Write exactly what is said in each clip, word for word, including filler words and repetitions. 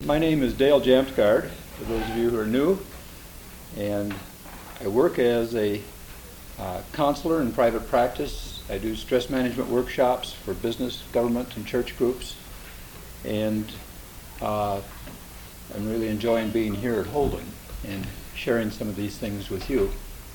My name is Dale Jamsgaard, for those of you who are new, and I work as a uh, counselor in private practice. I do stress management workshops for business, government, and church groups, and uh, I'm really enjoying being here at Holden and sharing some of these things with you.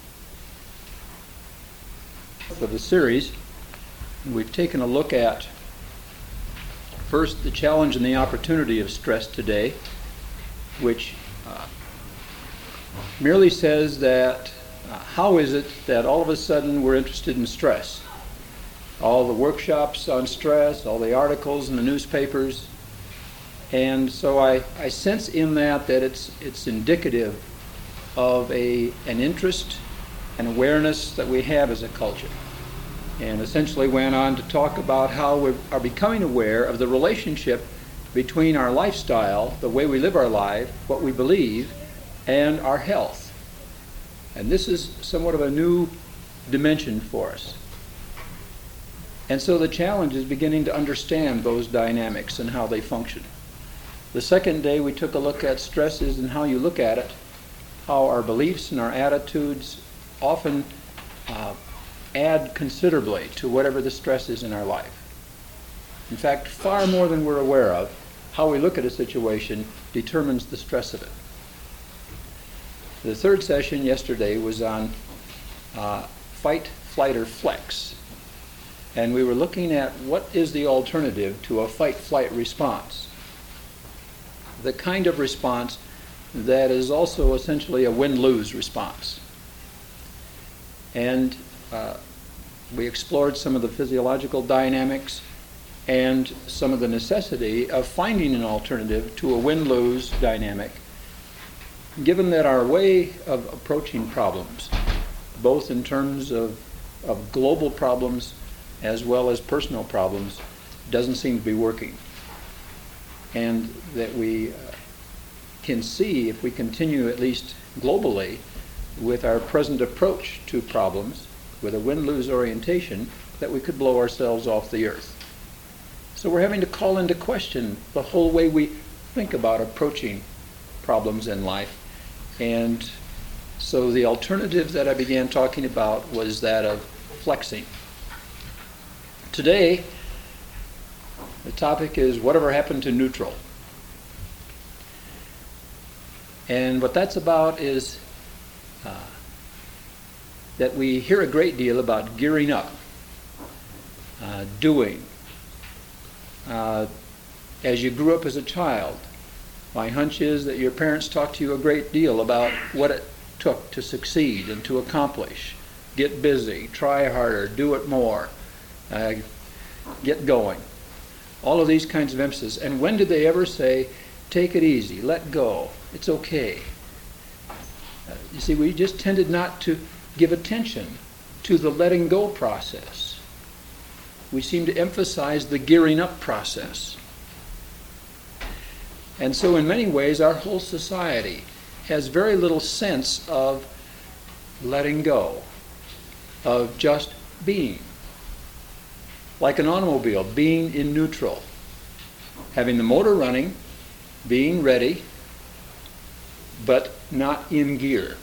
For the series, we've taken a look at first the challenge and the opportunity of stress today, which uh, merely says that uh, how is it that all of a sudden we're interested in stress? All the workshops on stress, all the articles in the newspapers, and so I, I sense in that that it's it's indicative of a an interest and awareness that we have as a culture. And essentially went on to talk about how we are becoming aware of the relationship between our lifestyle, the way we live our life, what we believe, and our health. And this is somewhat of a new dimension for us. And so the challenge is beginning to understand those dynamics and how they function. The second day we took a look at stresses and how you look at it, how our beliefs and our attitudes often uh, add considerably to whatever the stress is in our life. In fact, far more than we're aware of, how we look at a situation determines the stress of it. The third session yesterday was on uh, fight, flight, or flex. And we were looking at what is the alternative to a fight-flight response. The kind of response that is also essentially a win-lose response. And Uh, we explored some of the physiological dynamics and some of the necessity of finding an alternative to a win-lose dynamic, given that our way of approaching problems, both in terms of, of global problems as well as personal problems, doesn't seem to be working. And that we uh, can see, if we continue at least globally with our present approach to problems, with a win-lose orientation, that we could blow ourselves off the earth. So we're having to call into question the whole way we think about approaching problems in life. And so the alternative that I began talking about was that of flexing. Today, the topic is whatever happened to neutral. And what that's about is uh, that we hear a great deal about gearing up, uh, doing. Uh, as you grew up as a child, my hunch is that your parents talked to you a great deal about what it took to succeed and to accomplish. Get busy, try harder, do it more, uh, get going. All of these kinds of emphasis. And when did they ever say, take it easy, let go, it's okay? Uh, you see, we just tended not to give attention to the letting go process. We seem to emphasize the gearing up process. And so in many ways our whole society has very little sense of letting go, of just being. Like an automobile, being in neutral, having the motor running, being ready, but not in gear.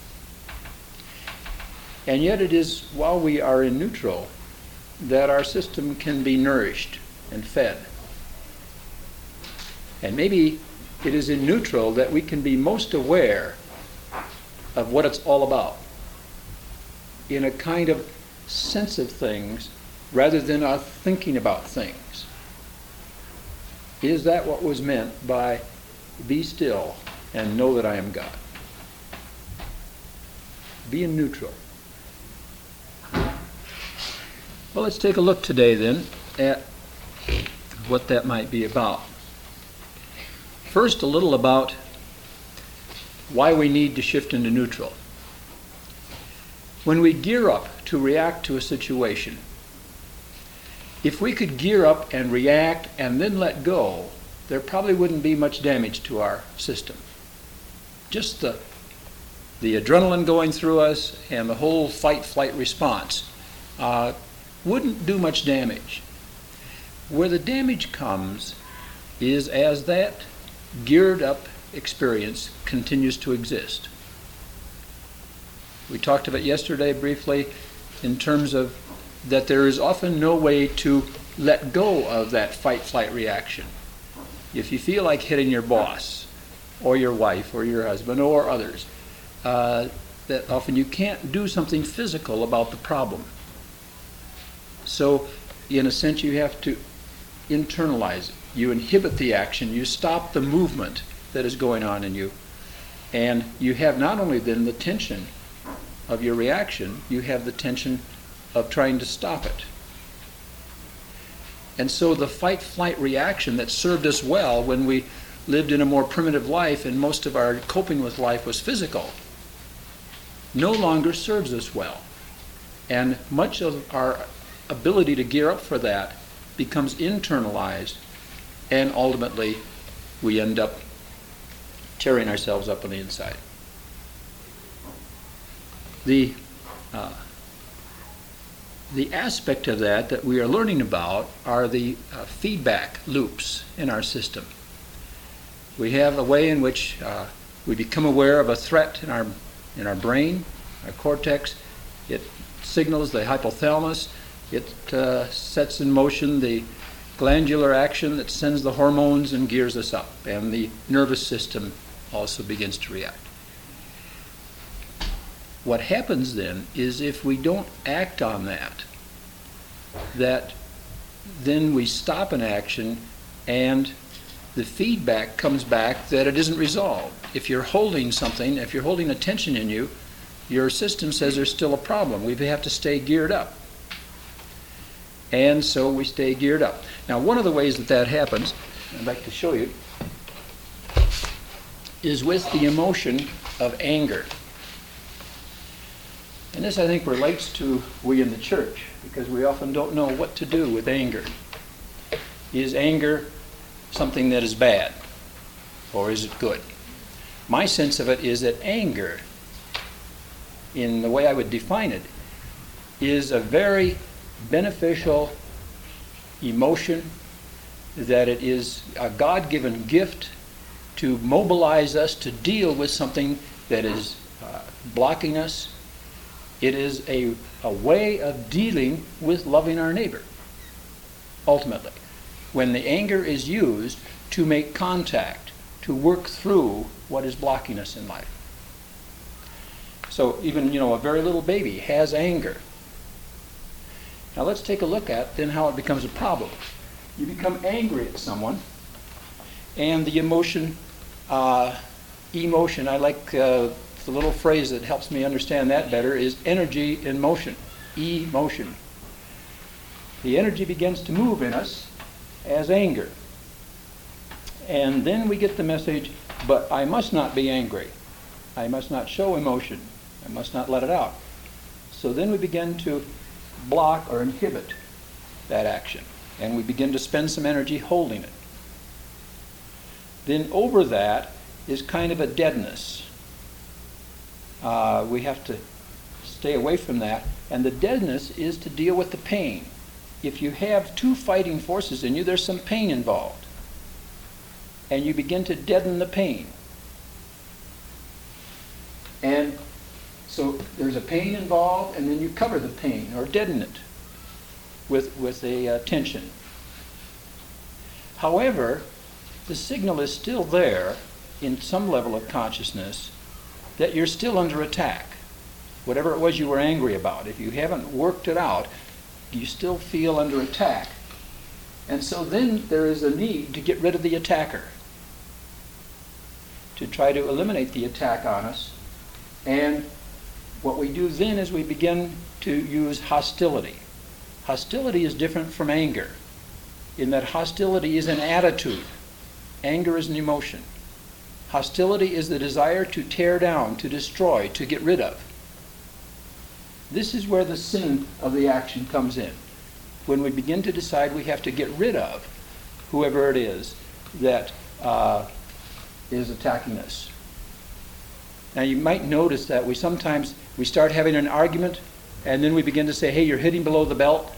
And yet it is while we are in neutral that our system can be nourished and fed. And maybe it is in neutral that we can be most aware of what it's all about, in a kind of sense of things rather than our thinking about things. Is that what was meant by be still and know that I am God? Be in neutral. Well, let's take a look today then at what that might be about. First, a little about why we need to shift into neutral. When we gear up to react to a situation, if we could gear up and react and then let go, there probably wouldn't be much damage to our system. Just the, the adrenaline going through us and the whole fight-flight response uh, wouldn't do much damage. Where the damage comes is as that geared up experience continues to exist. We talked about yesterday briefly in terms of that there is often no way to let go of that fight-flight reaction. If you feel like hitting your boss or your wife or your husband or others, uh, that often you can't do something physical about the problem. So in a sense you have to internalize it. You inhibit the action, you stop the movement that is going on in you, and you have not only then the tension of your reaction, you have the tension of trying to stop it. And so the fight-flight reaction that served us well when we lived in a more primitive life and most of our coping with life was physical, no longer serves us well. And much of our ability to gear up for that becomes internalized, and ultimately we end up tearing ourselves up on the inside. The uh, the aspect of that that we are learning about are the uh, feedback loops in our system. We have a way in which uh, we become aware of a threat in our in our brain, our cortex. It signals the hypothalamus. It uh, sets in motion the glandular action that sends the hormones and gears us up, and the nervous system also begins to react. What happens then is if we don't act on that, that then we stop an action and the feedback comes back that it isn't resolved. If you're holding something, if you're holding a tension in you, your system says there's still a problem. We have to stay geared up. And so we stay geared up. Now, one of the ways that that happens, I'd like to show you, is with the emotion of anger. And this, I think, relates to we in the church, because we often don't know what to do with anger. Is anger something that is bad, or is it good? My sense of it is that anger, in the way I would define it, is a very beneficial emotion, that it is a God-given gift to mobilize us to deal with something that is uh, blocking us. It is a, a way of dealing with loving our neighbor, ultimately. When the anger is used to make contact, to work through what is blocking us in life. So even, you know, a very little baby has anger. Now let's take a look at then how it becomes a problem. You become angry at someone, and the emotion, uh, emotion, I like uh, the little phrase that helps me understand that better, is energy in motion, emotion. The energy begins to move in us as anger. And then we get the message, but I must not be angry. I must not show emotion. I must not let it out. So then we begin to block or inhibit that action, and we begin to spend some energy holding it. Then over that is kind of a deadness. Uh, we have to stay away from that, and the deadness is to deal with the pain. If you have two fighting forces in you, there's some pain involved, and you begin to deaden the pain. And so there's a pain involved, and then you cover the pain or deaden it with, with a uh, tension. However, the signal is still there in some level of consciousness that you're still under attack. Whatever it was you were angry about, if you haven't worked it out, you still feel under attack. And so then there is a need to get rid of the attacker, to try to eliminate the attack on us. And what we do then is we begin to use hostility. Hostility is different from anger, in that hostility is an attitude. Anger is an emotion. Hostility is the desire to tear down, to destroy, to get rid of. This is where the sin of the action comes in. When we begin to decide we have to get rid of whoever it is that uh, is attacking us. Now you might notice that we sometimes, we start having an argument, and then we begin to say, hey, you're hitting below the belt.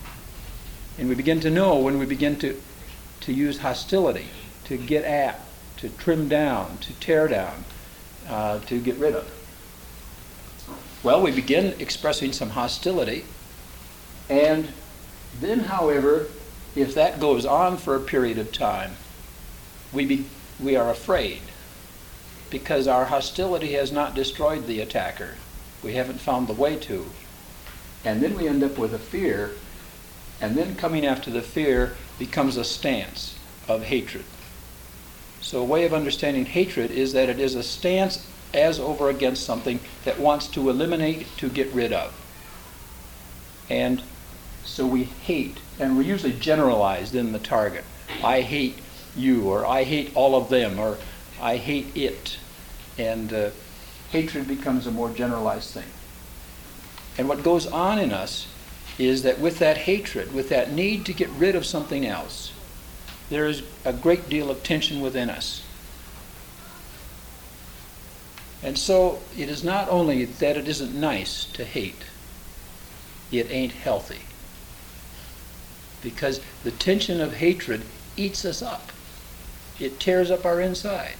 And we begin to know when we begin to, to use hostility, to get at, to trim down, to tear down, uh, to get rid of. Well, we begin expressing some hostility, and then, however, if that goes on for a period of time, we be, we are afraid, because our hostility has not destroyed the attacker. We haven't found the way to. And then we end up with a fear, and then coming after the fear becomes a stance of hatred. So a way of understanding hatred is that it is a stance as over against something that wants to eliminate, to get rid of. And so we hate, and we're usually generalized in the target. I hate you, or I hate all of them, or I hate it. And uh, hatred becomes a more generalized thing. And what goes on in us is that with that hatred, with that need to get rid of something else, there is a great deal of tension within us. And so it is not only that it isn't nice to hate, it ain't healthy. Because the tension of hatred eats us up. It tears up our inside.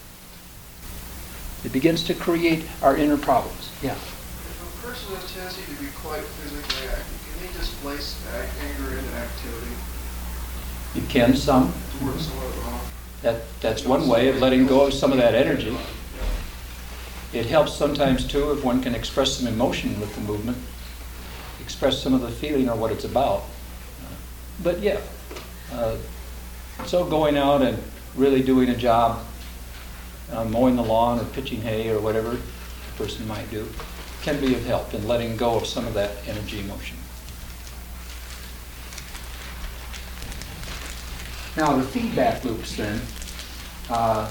It begins to create our inner problems. Yeah. If a person has a tendency to be quite physically active, can they displace anger into activity? You can, some. That, that's one way of letting go of some of that energy. It helps sometimes, too, if one can express some emotion with the movement, express some of the feeling or what it's about. But yeah, uh, so going out and really doing a job, uh, mowing the lawn or pitching hay or whatever the person might do, can be of help in letting go of some of that energy emotion. Now the feedback loops then, uh,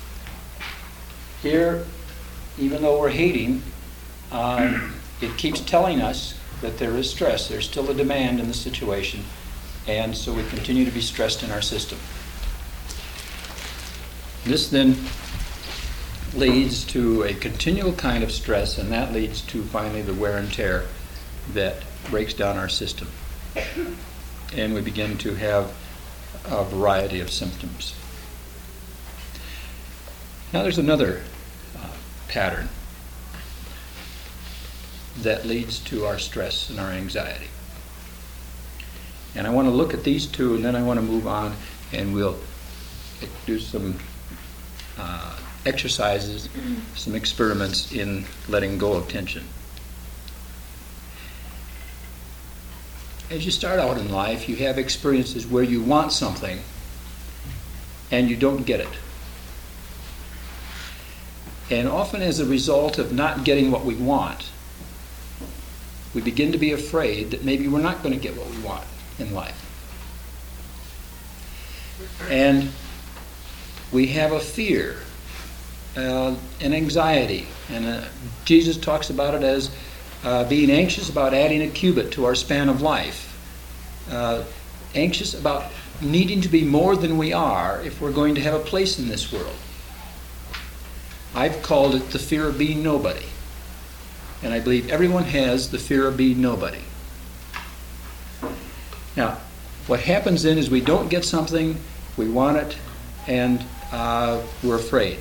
here, even though we're hating, um, it keeps telling us that there is stress. There's still a demand in the situation, and so we continue to be stressed in our system. This then leads to a continual kind of stress, and that leads to finally the wear and tear that breaks down our system. And we begin to have a variety of symptoms. Now there's another uh, pattern that leads to our stress and our anxiety. And I want to look at these two, and then I want to move on, and we'll do some uh, exercises, some experiments in letting go of tension. As you start out in life, you have experiences where you want something and you don't get it. And often as a result of not getting what we want, we begin to be afraid that maybe we're not going to get what we want in life. And we have a fear, uh, an anxiety, and uh, Jesus talks about it as uh, being anxious about adding a cubit to our span of life, uh, anxious about needing to be more than we are if we're going to have a place in this world. I've called it the fear of being nobody. And I believe everyone has the fear of being nobody. Now, what happens then is we don't get something, we want it, and uh, we're afraid.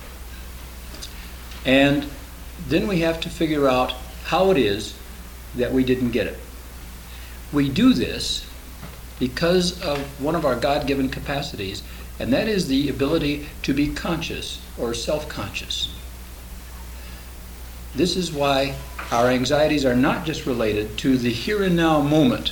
And then we have to figure out how it is that we didn't get it. We do this because of one of our God-given capacities, and that is the ability to be conscious or self-conscious. This is why our anxieties are not just related to the here and now moment,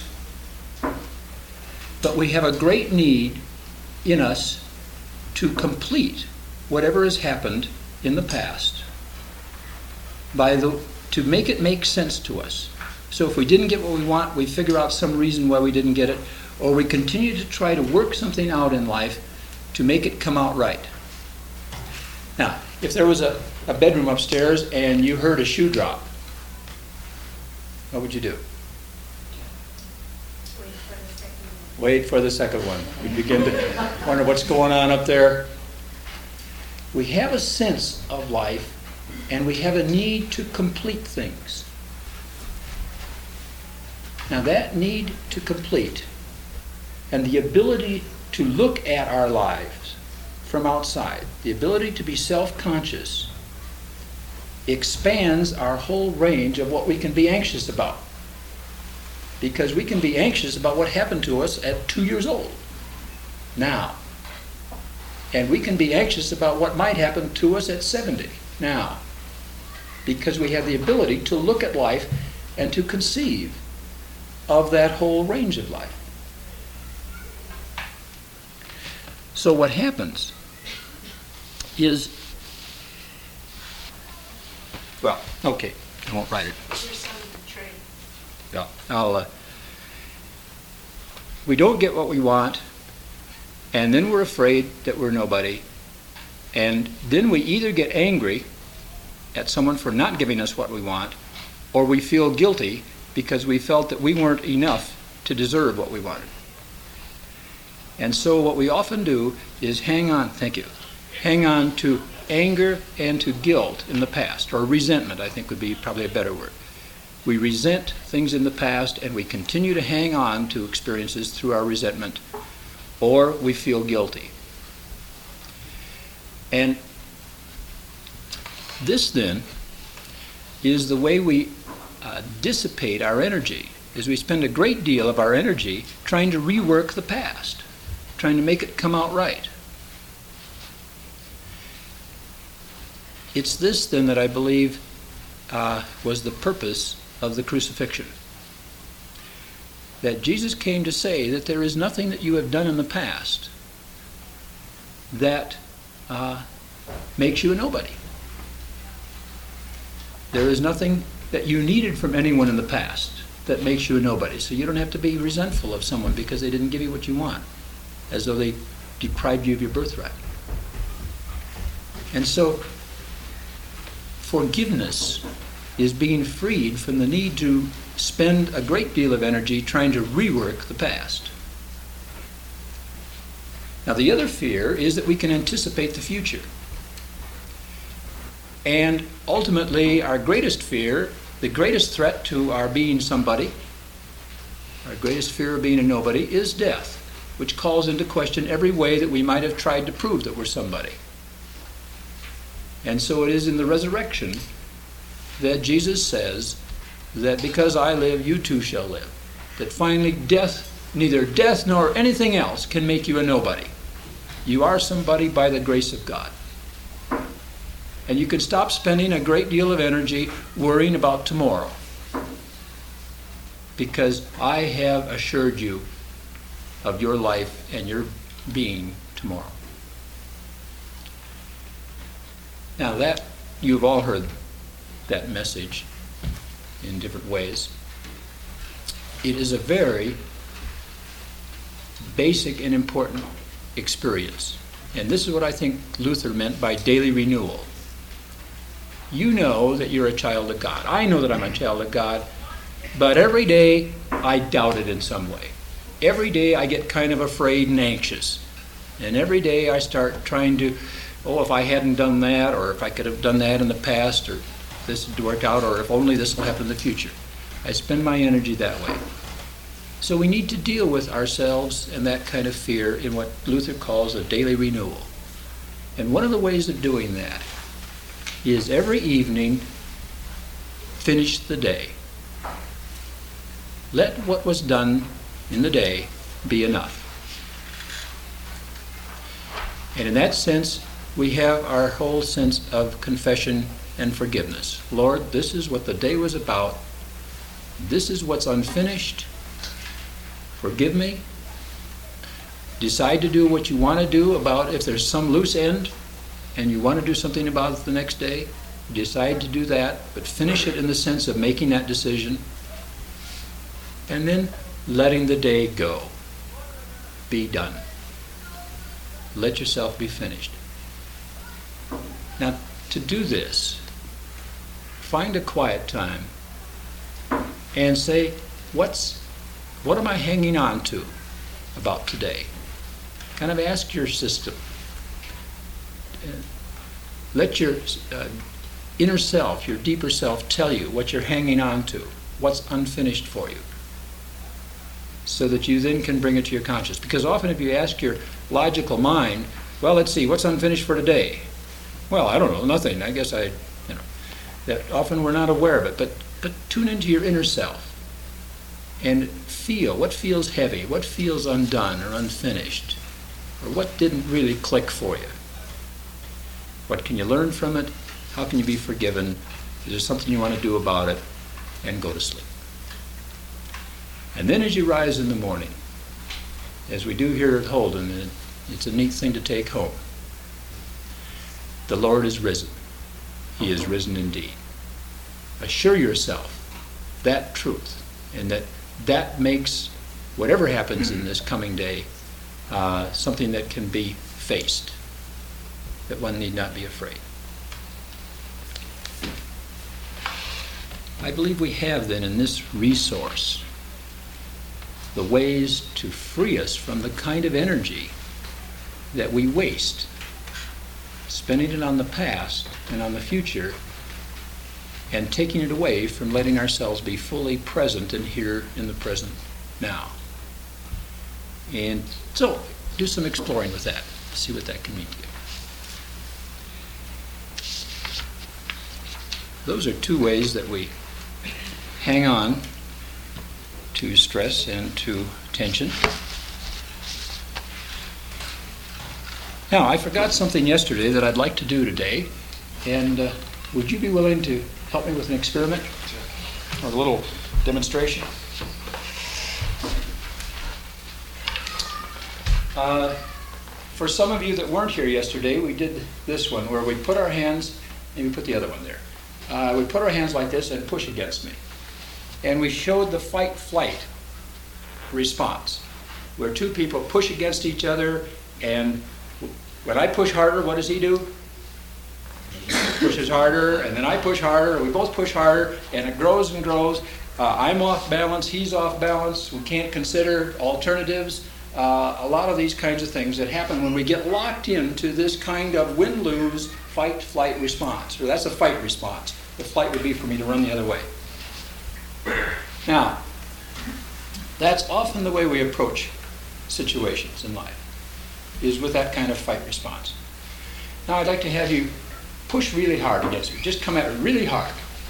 but we have a great need in us to complete whatever has happened in the past, by the to make it make sense to us. So if we didn't get what we want, we figure out some reason why we didn't get it, or we continue to try to work something out in life to make it come out right. Now, if there was a, a bedroom upstairs and you heard a shoe drop, what would you do? Wait for the second one. We begin to wonder what's going on up there. We have a sense of life, and we have a need to complete things. Now that need to complete and the ability to look at our lives from outside, the ability to be self-conscious, expands our whole range of what we can be anxious about. Because we can be anxious about what happened to us at two years old, now. And we can be anxious about what might happen to us at seventy, now. Because we have the ability to look at life and to conceive of that whole range of life. So what happens is, well, okay, I won't write it. Yeah, I'll, uh, we don't get what we want, and then we're afraid that we're nobody, and then we either get angry at someone for not giving us what we want, or we feel guilty because we felt that we weren't enough to deserve what we wanted. And so what we often do is hang on, thank you, hang on to anger and to guilt in the past, or resentment, I think would be probably a better word. We resent things in the past and we continue to hang on to experiences through our resentment, or we feel guilty. And this then is the way we uh, dissipate our energy, is we spend a great deal of our energy trying to rework the past, trying to make it come out right. It's this then that I believe uh, was the purpose of the crucifixion. That Jesus came to say that there is nothing that you have done in the past that uh, makes you a nobody. There is nothing that you needed from anyone in the past that makes you a nobody. So you don't have to be resentful of someone because they didn't give you what you want, as though they deprived you of your birthright. And so forgiveness is being freed from the need to spend a great deal of energy trying to rework the past. Now, the other fear is that we can anticipate the future. And ultimately, our greatest fear, the greatest threat to our being somebody, our greatest fear of being a nobody, is death, which calls into question every way that we might have tried to prove that we're somebody. And so it is in the resurrection that Jesus says that because I live, you too shall live. That finally death, neither death nor anything else can make you a nobody. You are somebody by the grace of God. And you can stop spending a great deal of energy worrying about tomorrow, because I have assured you of your life and your being tomorrow. Now that, you've all heard that message in different ways. It is a very basic and important experience. And this is what I think Luther meant by daily renewal. You know that you're a child of God. I know that I'm a child of God, but every day I doubt it in some way. Every day I get kind of afraid and anxious. And every day I start trying to, oh, if I hadn't done that, or if I could have done that in the past, or this would work out, or if only this will happen in the future. I spend my energy that way. So we need to deal with ourselves and that kind of fear in what Luther calls a daily renewal. And one of the ways of doing that is every evening finish the day. Let what was done in the day be enough. And in that sense, we have our whole sense of confession and forgiveness. Lord, this is what the day was about. This is what's unfinished. Forgive me. Decide to do what you want to do about if there's some loose end and you want to do something about it the next day. Decide to do that, but finish it in the sense of making that decision. And then letting the day go. Be done. Let yourself be finished. Now, to do this, find a quiet time and say, what's, what am I hanging on to about today? Kind of ask your system. Let your uh, inner self, your deeper self, tell you what you're hanging on to, what's unfinished for you, so that you then can bring it to your conscious. Because often if you ask your logical mind, Well, let's see, what's unfinished for today? Well, I don't know, nothing. I guess I, you know, that often we're not aware of it, but, but tune into your inner self and feel what feels heavy, what feels undone or unfinished, or what didn't really click for you. What can you learn from it? How can you be forgiven? Is there something you want to do about it? And go to sleep. And then as you rise in the morning, as we do here at Holden, and it's a neat thing to take home, the Lord is risen. He is risen indeed. Assure yourself that truth, and that that makes whatever happens in this coming day uh, something that can be faced, that one need not be afraid. I believe we have then in this resource the ways to free us from the kind of energy that we waste, spending it on the past and on the future, and taking it away from letting ourselves be fully present and here in the present now. And so, do some exploring with that. See what that can mean to you. Those are two ways that we hang on to stress and to tension. Now, I forgot something yesterday that I'd like to do today, and uh, would you be willing to help me with an experiment or a little demonstration? Uh, for some of you that weren't here yesterday, we did this one where we put our hands, maybe put the other one there. Uh, we put our hands like this and push against me. And we showed the fight-flight response, where two people push against each other, and when I push harder, what does he do? He pushes harder, and then I push harder, and we both push harder, and it grows and grows. Uh, I'm off balance, he's off balance, we can't consider alternatives. Uh, a lot of these kinds of things that happen when we get locked into this kind of win-lose fight-flight response. Or that's a fight response. The flight would be for me to run the other way. Now, that's often the way we approach situations in life, is with that kind of fight response. Now I'd like to have you push really hard against me. Just come at it really hard.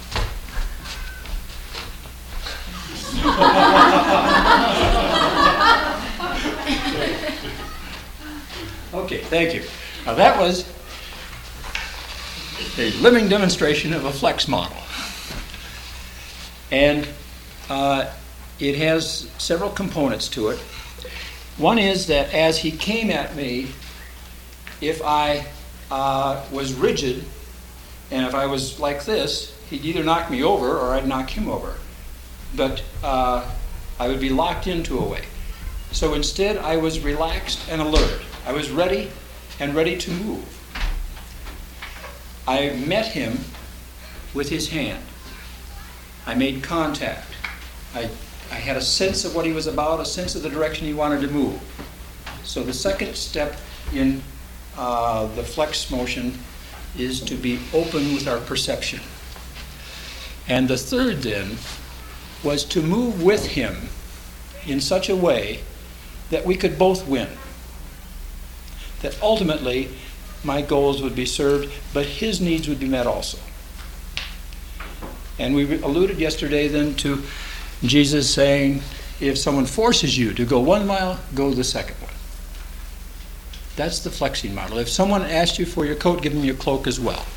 Okay, thank you. Now that was a living demonstration of a flex model. And uh, it has several components to it. One is that as he came at me, if I uh, was rigid, and if I was like this, he'd either knock me over or I'd knock him over. But uh, I would be locked into a way. So instead, I was relaxed and alert. I was ready and ready to move. I met him with his hand. I made contact. I, I had a sense of what he was about, a sense of the direction he wanted to move. So the second step in uh, the flex motion is to be open with our perception. And the third then was to move with him in such a way that we could both win. That ultimately my goals would be served, but his needs would be met also. And we alluded yesterday then to Jesus saying, if someone forces you to go one mile, go the second one. That's the flexing model. If someone asks you for your coat, give them your cloak as well.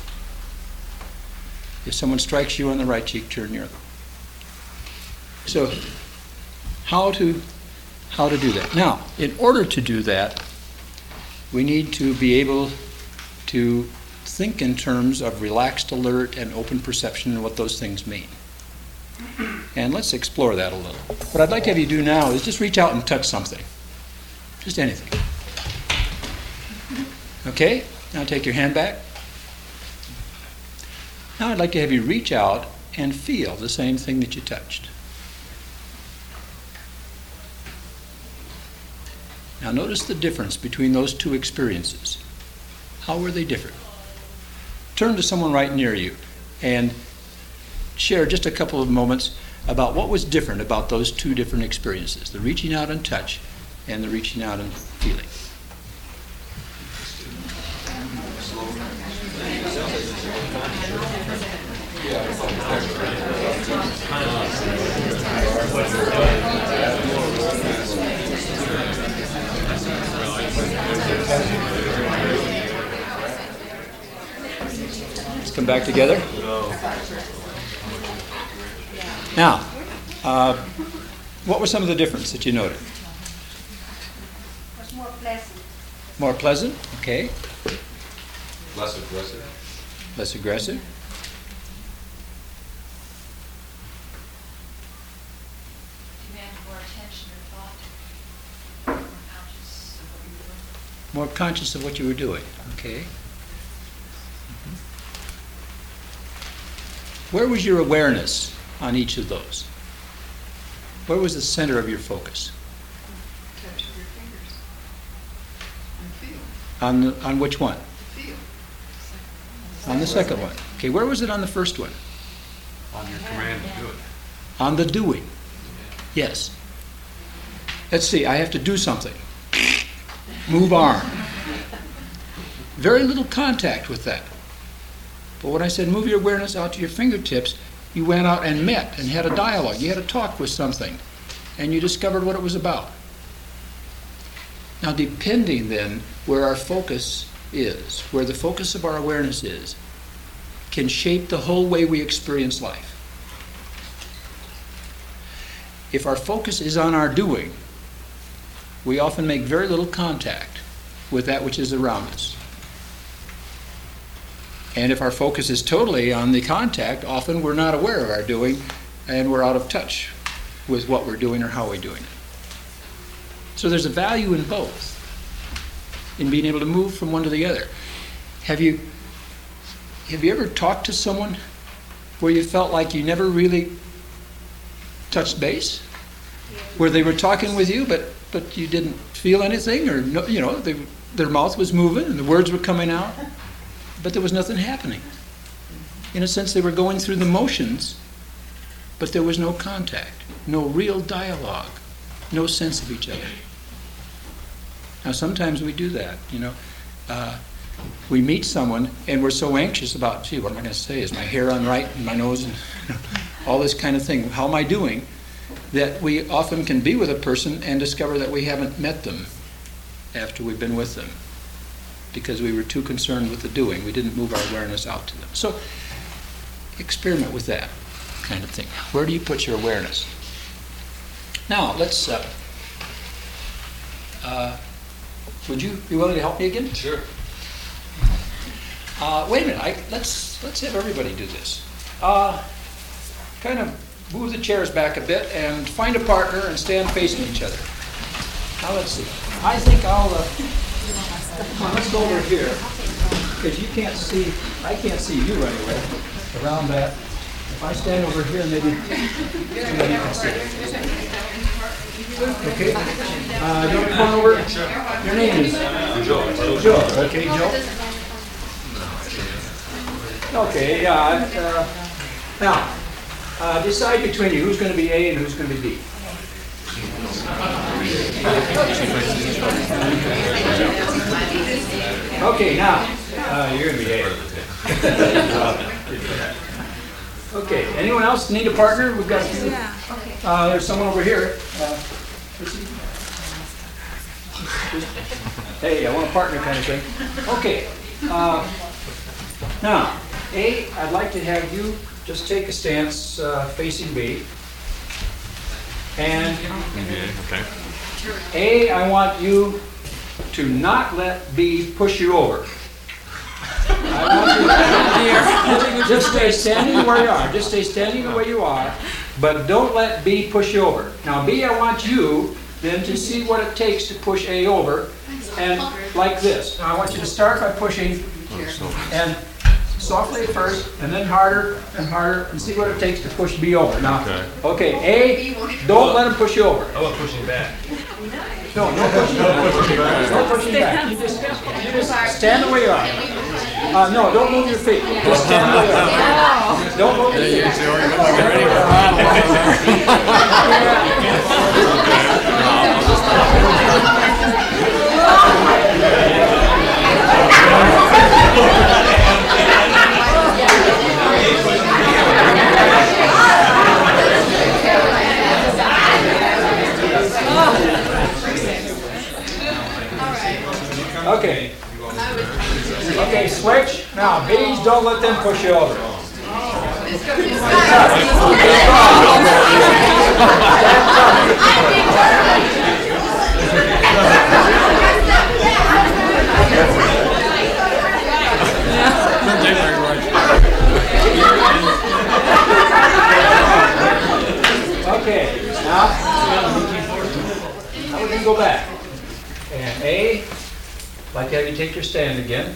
If someone strikes you on the right cheek, turn your other. So, how to how to do that? Now, in order to do that, we need to be able to think in terms of relaxed alert and open perception and what those things mean. And let's explore that a little. What I'd like to have you do now is just reach out and touch something. Just anything. Okay? Now take your hand back. Now I'd like to have you reach out and feel the same thing that you touched. Now notice the difference between those two experiences. How were they different? Turn to someone right near you and share just a couple of moments about what was different about those two different experiences, the reaching out and touch and the reaching out and feeling. Let's come back together. Now, uh, what were some of the differences that you noted? Was more pleasant. More pleasant, okay. Less aggressive. Less aggressive. Demand more attention or thought. More conscious of what you're doing. More conscious of what you were doing, okay. Mhm. Where was your awareness on each of those? Where was the center of your focus? Touch of your fingers. And feel. On the, on which one? Feel. On the second one. Okay, where was it on the first one? On your command to do it. On the doing. Yes. Let's see, I have to do something. Move arm. Very little contact with that. But when I said move your awareness out to your fingertips, you went out and met and had a dialogue. You had a talk with something, and you discovered what it was about. Now, depending then where our focus is, where the focus of our awareness is, can shape the whole way we experience life. If our focus is on our doing, we often make very little contact with that which is around us. And if our focus is totally on the contact, often we're not aware of our doing and we're out of touch with what we're doing or how we're doing it. So there's a value in both, in being able to move from one to the other. Have you, have you ever talked to someone where you felt like you never really touched base? Where they were talking with you, but, but you didn't feel anything, or no, you know, they, their mouth was moving and the words were coming out, but there was nothing happening. In a sense, they were going through the motions, but there was no contact, no real dialogue, no sense of each other. Now, sometimes we do that, you know. Uh, we meet someone and we're so anxious about, gee, what am I going to say? Is my hair on right and my nose and all this kind of thing? How am I doing? That we often can be with a person and discover that we haven't met them after we've been with them because we were too concerned with the doing. We didn't move our awareness out to them. So experiment with that kind of thing. Where do you put your awareness? Now, let's, uh, uh, would you be willing to help me again? Sure. Uh, wait a minute, I, let's, let's have everybody do this. Uh, kind of move the chairs back a bit and find a partner and stand facing each other. Now let's see. I think I'll, uh, come on, let's go over here, because you can't see, I can't see you anyway, around that. If I stand over here, maybe somebody can see it. Okay. Uh, you want to come over? Your name is? Joe. Joe. Okay, Joe. Okay, yeah. Uh, now, uh, decide between you who's going to be A and who's going to be B. Okay, now, uh, you're going to be A. Okay, anyone else need a partner? We've got a few. Uh, there's someone over here. Uh, hey, I want a partner kind of thing. Okay. Uh, now, A, I'd like to have you just take a stance uh, facing B. And Okay. A, I want you to not let B push you over. I want you to just stay standing where you are. Just stay standing the way you are, but don't let B push you over. Now, B, I want you then to see what it takes to push A over, and like this. Now, I want you to start by pushing, and softly at first, and then harder and harder, and see what it takes to push B over. Now, okay, A, don't let him push you over. How about pushing back? No, no pushing back. No pushing back. You just, you just stand the way you are. Uh, no, don't move your feet. Just stand the way you are. Don't move your feet. switch. Now, bees, don't let them push you over. Okay, now, now we can go back. And A, I'd like to have you take your stand again.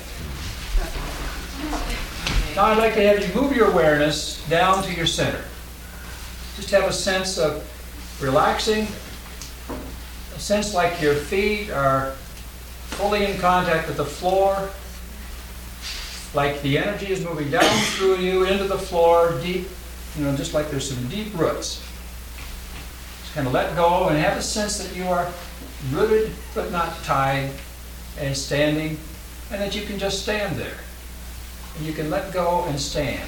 Now I'd like to have you move your awareness down to your center. Just have a sense of relaxing, a sense like your feet are fully in contact with the floor, like the energy is moving down through you into the floor, deep, you know, just like there's some deep roots. Just kind of let go and have a sense that you are rooted but not tied and standing, and that you can just stand there. And you can let go and stand.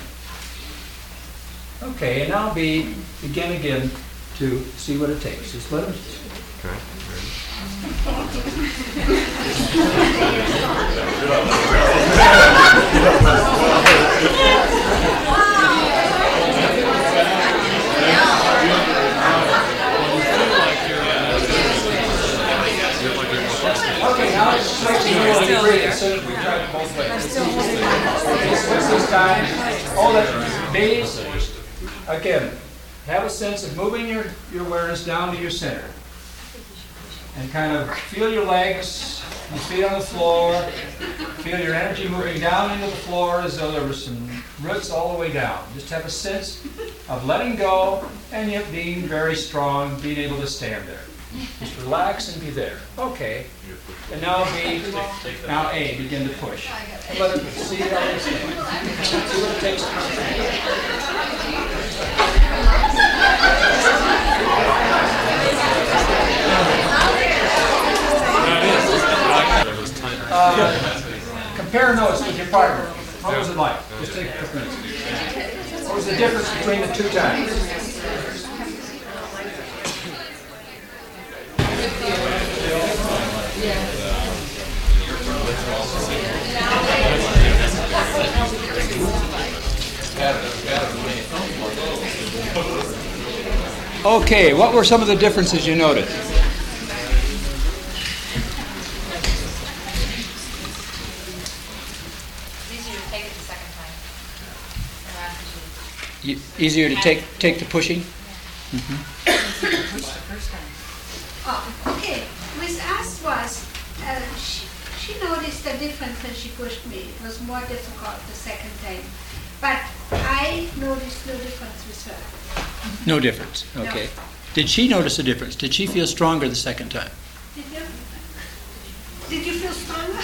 Okay, and now be, begin again to see what it takes. Just let them. Okay. Okay, now it's switching really free as soon as we try it both ways. Okay, switch this time. Hold it. Bees. Again, have a sense of moving your, your awareness down to your center. And kind of feel your legs, your feet on the floor. Feel your energy moving down into the floor as though there were some roots all the way down. Just have a sense of letting go and yet being very strong, being able to stand there. Just relax and be there. Okay. And now B, now A, begin to push. And let it see how it stands. See what it takes to uh, compare notes with your partner. What was it like? Just take a quick minute. What was the difference between the two times? Okay, what were some of the differences you noted? It's easier to take it the second time. Or after you- E- Easier to take take the pushing? Oh, okay. Miss Ass was, uh, she, she noticed the difference when she pushed me. It was more difficult the second time. But I noticed no difference with her. No difference. Okay. Did she notice a difference? Did she feel stronger the second time? Did you? Did you feel stronger?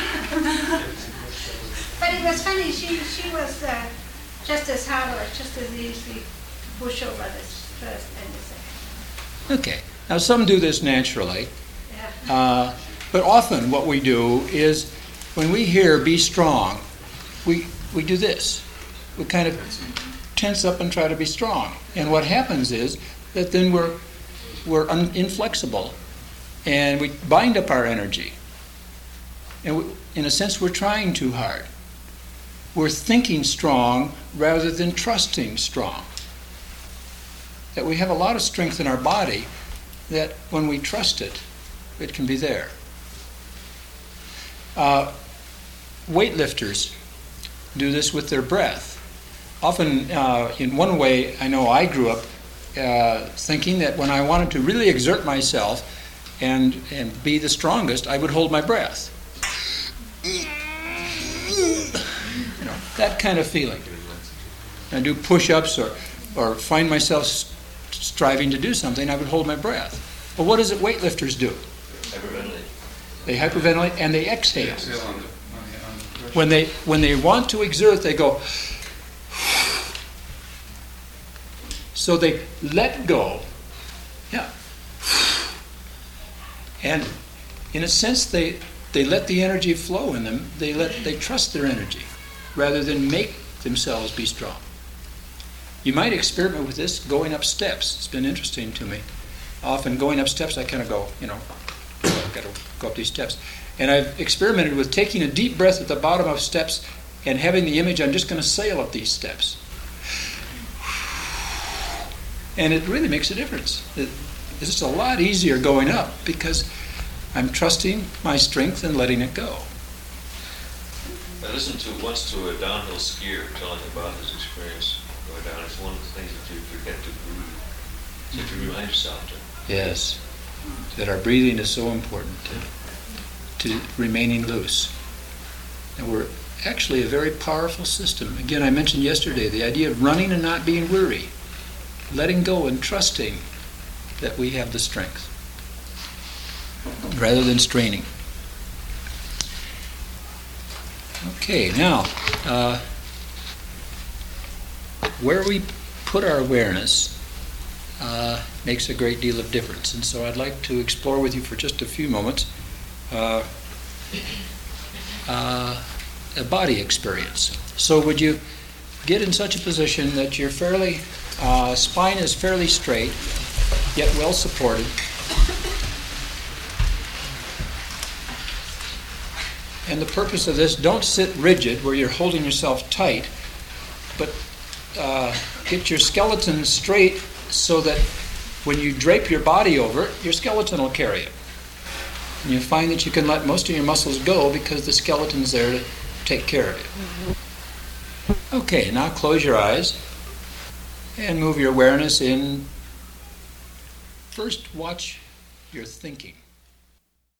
But it was funny. She she was uh, just as hard or just as easy to push over this first and the second. Okay. Now some do this naturally, Yeah. uh, but often what we do is when we hear "be strong," we we do this. We kind of tense up and try to be strong. And what happens is that then we're we're un- inflexible, and we bind up our energy. And we, in a sense, we're trying too hard. We're thinking strong rather than trusting strong. That we have a lot of strength in our body, that when we trust it, it can be there. Uh, weightlifters do this with their breath. Often, uh, in one way, I know I grew up uh, thinking that when I wanted to really exert myself and and be the strongest, I would hold my breath. You know, that kind of feeling. And I do push-ups or, or find myself s- striving to do something, I would hold my breath. But what is it weightlifters do? They hyperventilate and they exhale. When they when they want to exert, they go. So they let go. Yeah. And in a sense, they they let the energy flow in them. They let they trust their energy rather than make themselves be strong. You might experiment with this going up steps. It's been interesting to me. Often going up steps, I kind of go, you know, I've got to go up these steps. And I've experimented with taking a deep breath at the bottom of steps and having the image, I'm just going to sail up these steps. And it really makes a difference. It, it's just a lot easier going up because I'm trusting my strength and letting it go. I listened to once to a downhill skier telling about his experience going down. It's one of the things that you forget to breathe. So you have to remind yourself to. Yes, that our breathing is so important to, to remaining loose. And we're actually a very powerful system. Again, I mentioned yesterday the idea of running and not being weary, letting go and trusting that we have the strength rather than straining. Okay, now, uh, where we put our awareness uh, makes a great deal of difference. And so I'd like to explore with you for just a few moments uh, uh, a body experience. So would you get in such a position that your fairly uh, spine is fairly straight, yet well supported. And the purpose of this, don't sit rigid where you're holding yourself tight, but uh, get your skeleton straight so that when you drape your body over it, your skeleton will carry it. And you'll find that you can let most of your muscles go because the skeleton's there to take care of you. Okay, now close your eyes and move your awareness in. First, watch your thinking.